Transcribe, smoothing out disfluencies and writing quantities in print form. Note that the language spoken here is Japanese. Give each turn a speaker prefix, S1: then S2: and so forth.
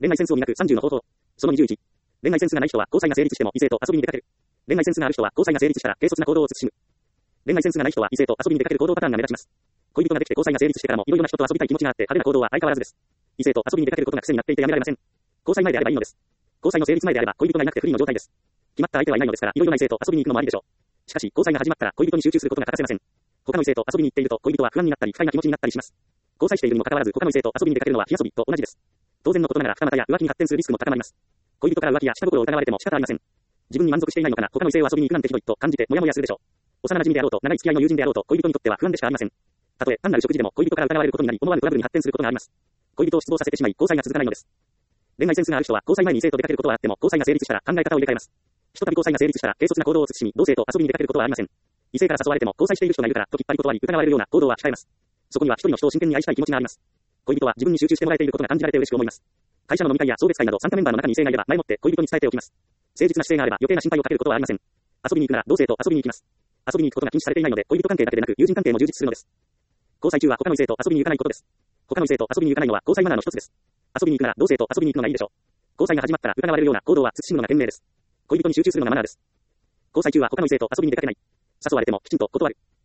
S1: 恋愛センスを磨く30の方法。その21。恋愛センスがない人は交際が成立しても異性と遊びに出かける。恋愛センスがある人は交際が成立したら軽率な行動を慎む。恋愛センスがない人は異性と遊びに出かける行動パターンが目立ちます。恋人ができて交際が成立してからもいろいろな人と遊びたい気持ちがあって派手な行動は相変わらずです。異性と遊びに出かけることが癖になっていてやめられません。交際前であればいいのです。交際の成立前であれば恋人がいなくてフリーの状態です。決まった相手はいないのですからいろいろな異性と遊びに行くのもありでしょう。しかし交際が始まったら恋人に集中することが欠かせません。他の異性と遊びに行っていると恋人は不安になったり不快な気持ちになったりします。交際しているにもかかわらず他の異性と遊びに出かけるのは火遊びと同じです。当然のことながら二股や浮気に発展するリスクも高まります。恋人から浮気や下心を疑われても仕方ありません。自分に満足していないのかな、他の異性を遊びに行くなんてひどいと感じてモヤモヤするでしょう。幼馴染であろうと長い付き合いの友人であろうと恋人にとっては不安でしかありません。たとえ単なる食事でも恋人から疑われることになり思わぬトラブルに発展することがあります。恋人を失望させてしまい交際が続かないのです。恋愛センスがある人は交際前に異性と出かけることはあっても交際が成立したら考え方を入れ替えます。ひとたび交際が成立したら軽率な行動を慎み同性と遊びに出かけることはありません。異性から誘われても交際している人がいるからときっぱり断り疑われるような行動は控えます。そこには一人の人を真剣に愛したい気持ちがあります。恋人は自分に集中してもらえていることが感じられて嬉しく思います。会社の飲み会や送別会など参加メンバーの中に異性がいれば前もって恋人に伝えておきます。誠実な姿勢があれば余計な心配をかけることはありません。遊びに行くなら同性と遊びに行きます。遊びに行くことが禁止されていないので恋人関係だけでなく友人関係も充実するのです。交際中は他の異性と遊びに行かないことです。他の異性と遊びに行かないのは交際マナーの一つです。遊びに行くなら同性と遊びに行くのがいいでしょう。交際が始まったら疑われるような行動は慎むのが賢明です。恋人に集中するのがマナーです。交際中は他の異性と遊びに出かけない。誘われてもきちんと断る。